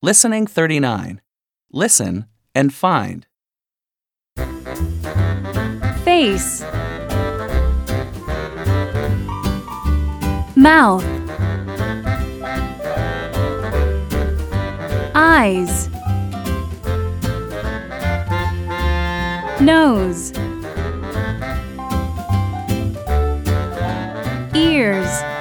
Listening 39. Listen and find. Face, mouth, eyes, nose, ears,